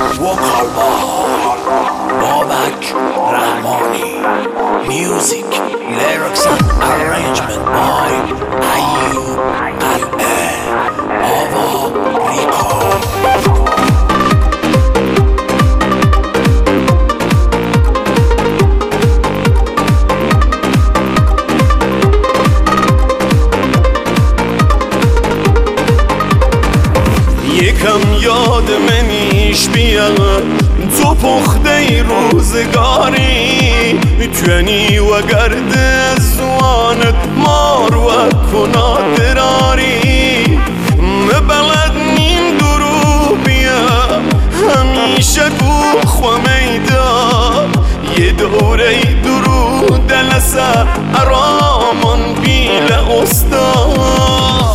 وکال بابک رحمانی. Music, lyrics and arrangement by Ayub Qal'eh. Ava Rico. یکم یاد منیش بیاد تو پخته روزگاری توانی و گرد زوانت مار و کنادراری مبلد نیم درو بیا همیشه گوخ و میدا یه دوره درو دلسه ارامان بیل استاد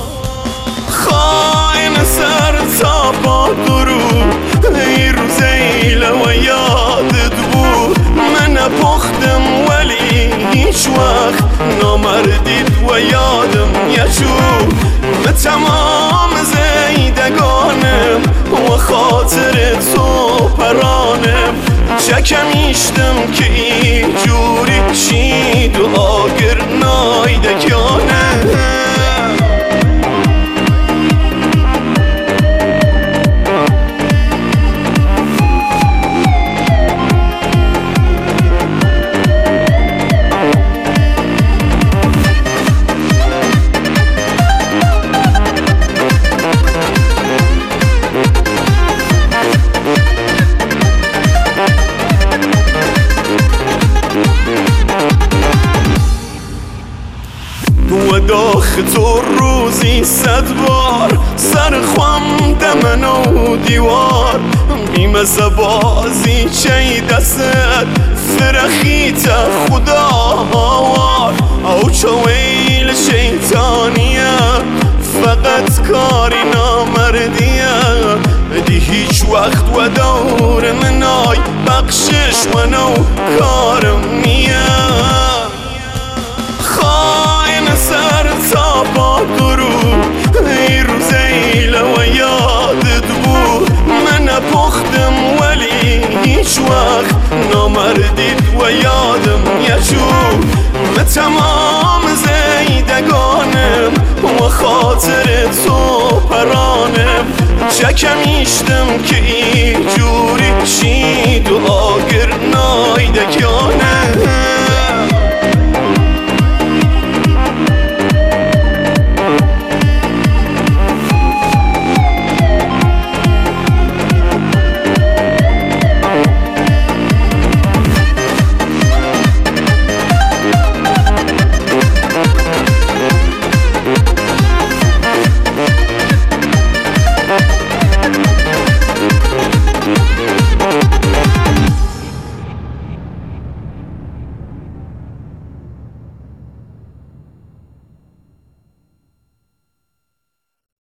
سر تا با درو ای روز ایله و یادت بود من پختم ولی هیچ وقت نامردید و یادم یشو تمام زیدگانم و خاطر تو پرانم چکمیشتم که این جوری شید و آگر نایدکانم و داخ تو روزی 100 بار سر خوام دمن و دیوار بیمزه بازی چی دست فرخیت خدا هوار او چویل شیطانیه فقط کاری نامردیه دی هیچ وقت و دور منای بخشش منو کارم نیه سر تا با درو ای روز ایله و یادت بود من پختم ولی هیچ وقت نامردید و یادم یشو تمام زیدگانم و خاطر تو پرانم چکمیشتم که این جوری شید و آگر نایدکانم